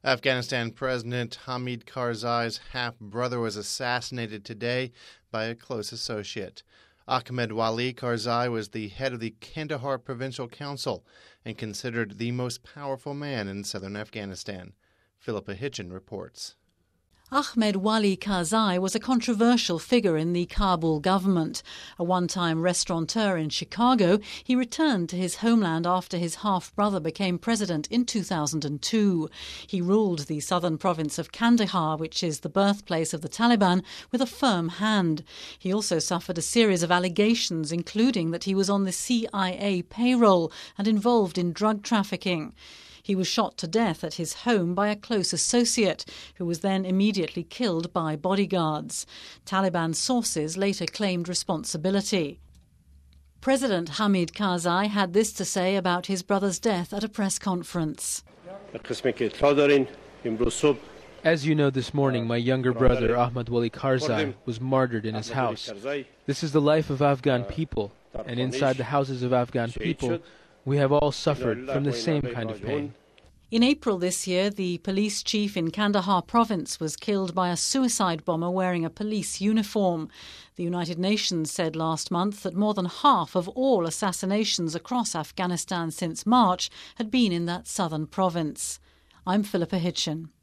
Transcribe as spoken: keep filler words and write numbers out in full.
Afghanistan President Hamid Karzai's half-brother was assassinated today by a close associate. Ahmed Wali Karzai was the head of the Kandahar Provincial Council and considered the most powerful man in southern Afghanistan. Philippa Hitchin reports. Ahmed Wali Karzai was a controversial figure in the Kabul government. A one-time restaurateur in Chicago, he returned to his homeland after his half-brother became president in two thousand two. He ruled the southern province of Kandahar, which is the birthplace of the Taliban, with a firm hand. He also suffered a series of allegations, including that he was on the C I A payroll and involved in drug trafficking. He was shot to death at his home by a close associate, who was then immediately killed by bodyguards. Taliban sources later claimed responsibility. President Hamid Karzai had this to say about his brother's death at a press conference. As you know, this morning, my younger brother, Ahmed Wali Karzai, was martyred in his house. This is the life of Afghan people, and inside the houses of Afghan people, we have all suffered from the same kind of pain. In April this year, the police chief in Kandahar province was killed by a suicide bomber wearing a police uniform. The United Nations said last month that more than half of all assassinations across Afghanistan since March had been in that southern province. I'm Philippa Hitchin.